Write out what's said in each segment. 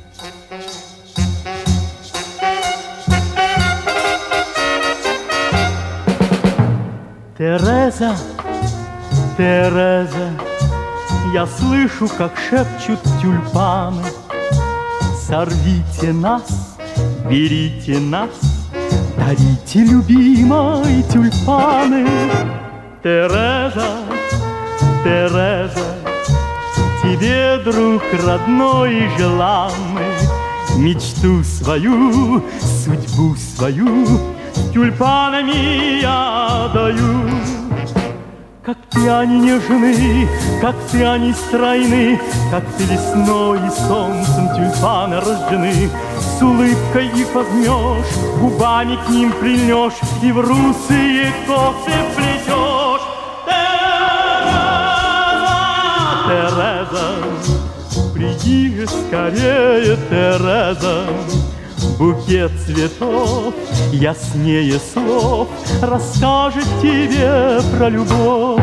Тереза, Тереза, я слышу, как шепчут тюльпаны. Сорвите нас, берите нас, дарите, любимой, тюльпаны. Тереза, Тереза, тебе, друг родной и желанный, мечту свою, судьбу свою тюльпанами я даю. Как ты они нежны, как ты они стройны, как ты весной и солнцем тюльпаны рождены. С улыбкой их возьмешь, губами к ним прильнешь и в русые косы плетешь. Тереза, Тереза, приди же скорее, Тереза. Букет цветов яснее слов расскажет тебе про любовь.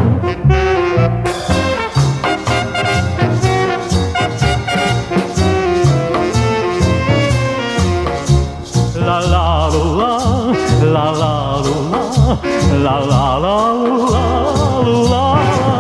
Ла-ла-ла-ла, ла-ла-ла-ла, ла-ла-ла-ла-ла.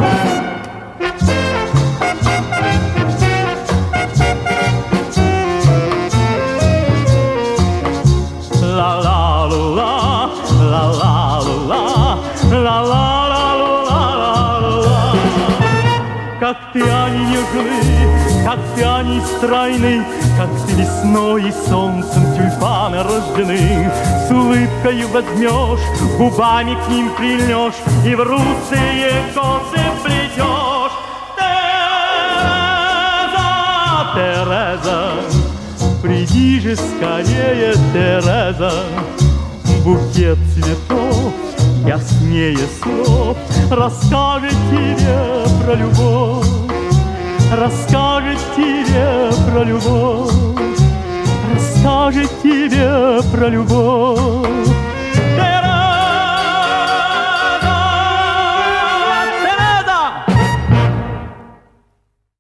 Как ты они нежны, как ты они стройны, как ты весной и солнцем тюльпаны рождены. С улыбкой возьмешь, губами к ним прильнешь и в русые косы плетешь. Тереза, Тереза, приди же скорее, Тереза. Букет цветов яснее слов расскажет тебе про любовь, расскажет тебе про любовь, расскажет тебе про любовь.